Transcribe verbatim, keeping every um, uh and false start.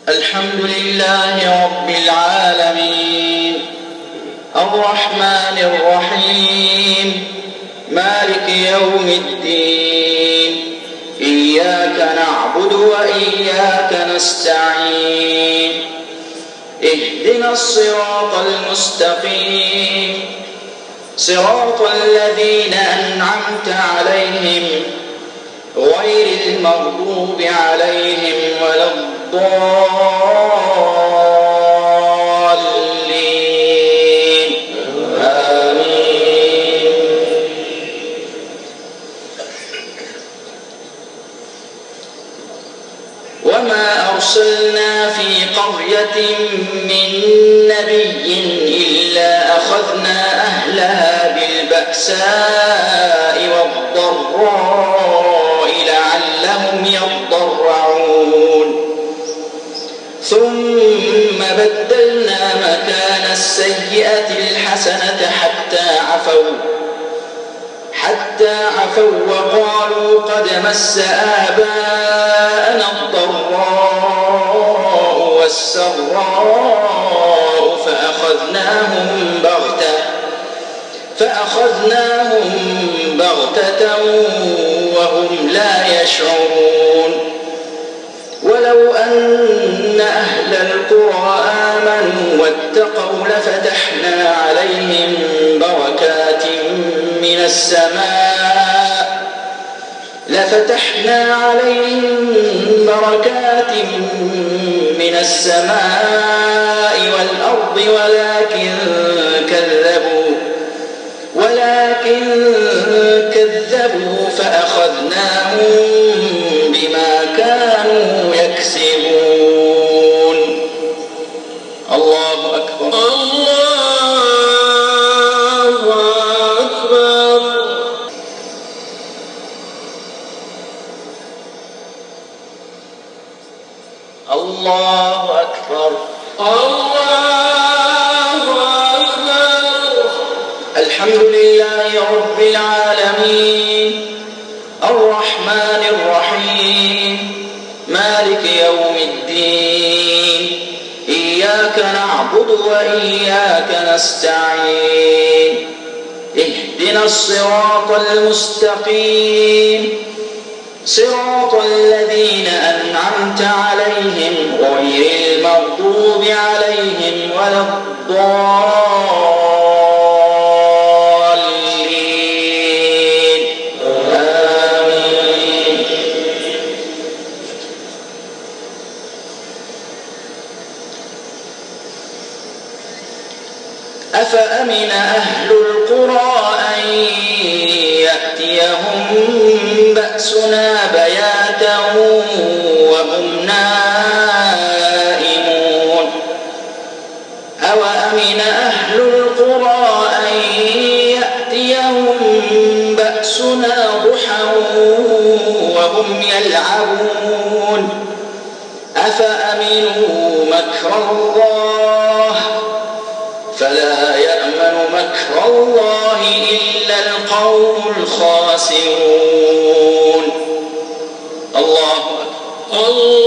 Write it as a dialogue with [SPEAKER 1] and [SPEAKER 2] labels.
[SPEAKER 1] الحمد لله رب العالمين الرحمن الرحيم مالك يوم الدين إياك نعبد وإياك نستعين اهدنا الصراط المستقيم صراط الذين أنعمت عليهم غير المغضوب عليهم ولا الضالين آمين. وما أرسلنا في قرية من نبي إلا أخذنا أهلها بالبأساء والضراء لعلهم يضرعون ثم بدلنا مكان السيئة الحسنة حتى عفوا حتى عفوا وقالوا قد مس آباءنا الضراء والسراء فأخذناهم بغتة فأخذناهم بغتة وهم لا يشعرون ولو أن أهل القرى آمنوا واتقوا لفتحنا عليهم بركات من السماء لفتحنا عليهم بركات من السماء والأرض ولكن كذبوا ولكن كذبوا فأخذناهم بما كانوا يكسبون. الله أكبر.
[SPEAKER 2] الله أكبر.
[SPEAKER 1] الله أكبر.
[SPEAKER 2] الله أكبر.
[SPEAKER 1] الحمد لله رب العالمين الرحمن الرحيم مالك يوم الدين إياك نعبد وإياك نستعين اهدنا الصراط المستقيم صراط الذين أنعمت عليهم غير المغضوب عليهم ولا الضالين آمين. أفأمن أهل القرى أن يأتيهم بأسنا بياتا وهم نائمون أوأمن أهل القرى أن يأتيهم بأسنا ضحى وهم يلعبون أفأمنوا مكر الله فلا يأمن مكر الله إلا القوم الخاسرون. الله أكبر.